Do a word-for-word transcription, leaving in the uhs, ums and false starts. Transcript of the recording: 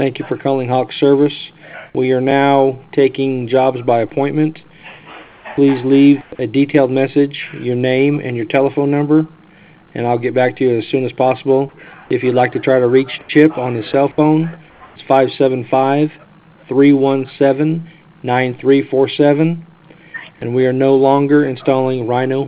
Thank you for calling Hawk Service. We are now taking jobs by appointment. Please leave a detailed message, your name and your telephone number, and I'll get back to you as soon as possible. If you'd like to try to reach Chip on his cell phone, it's five seven five, three one seven, nine three four seven. And we are no longer installing Rhino